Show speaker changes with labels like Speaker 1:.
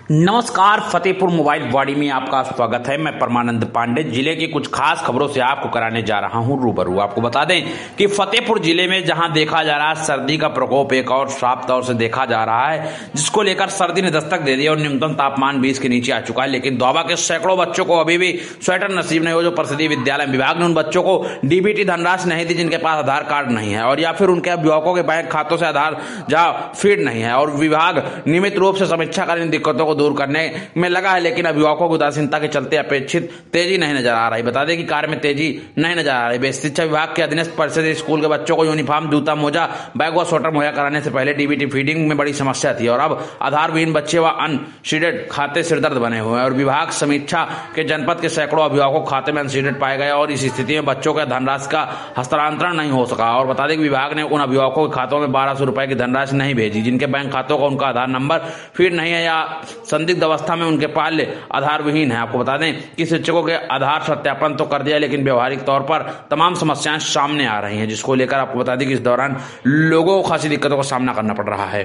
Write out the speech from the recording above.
Speaker 1: नमस्कार, फतेहपुर मोबाइल वाड़ी में आपका स्वागत है। मैं परमानंद पांडे जिले की कुछ खास खबरों से आपको कराने जा रहा हूं रूबरू। आपको बता दें कि फतेहपुर जिले में जहां देखा जा रहा है सर्दी का प्रकोप एक और साफ तौर से देखा जा रहा है, जिसको लेकर सर्दी ने दस्तक दे दी और न्यूनतम तापमान 20 के नीचे आ चुका है। लेकिन दोबा के सैकड़ों बच्चों को अभी भी स्वेटर नसीब नहीं हो। जो परिषदीय विद्यालय विभाग ने उन बच्चों को डीबीटी धनराशि नहीं दी जिनके पास आधार कार्ड नहीं है, और या फिर उनके अभिभावकों के बैंक खातों से आधार जहां फीड नहीं है। और विभाग नियमित रूप से समीक्षा कर इन दिक्कतों को दूर करने में लगा है, लेकिन अभिभावकों की उदासीनता के चलते अपेक्षित तेजी नहीं नजर आ रही। बता दें कि कार्य में तेजी नहीं नजर आ रही। शिक्षा विभाग के अधीनस्थ परिषद स्कूल के बच्चों को यूनिफॉर्म, जूता, मोजा, बैग व स्वेटर मुहैया कराने से पहले डीबीटी फीडिंग में बड़ी समस्या थी, और अब आधार विहीन बच्चे व अनसीडेड खाते सिरदर्द बने हुए हैं। और विभाग समीक्षा के जनपद के सैकड़ों अभिभावकों खाते में अनसीडेड पाए गए, और इस स्थिति में बच्चों के धनराशि का हस्तांतरण नहीं हो सका। और बता दें कि विभाग ने उन अभिभावकों के खातों में 1200 रुपए की धनराशि नहीं भेजी जिनके बैंक खातों का उनका आधार नंबर फीड नहीं है या संदिग्ध अवस्था में उनके पास आधार विहीन है। आपको बता दें कि शिक्षकों के आधार सत्यापन तो कर दिया, लेकिन व्यवहारिक तौर पर तमाम समस्याएं सामने आ रही हैं, जिसको लेकर आपको बता दें कि इस दौरान लोगों को खासी दिक्कतों का सामना करना पड़ रहा है।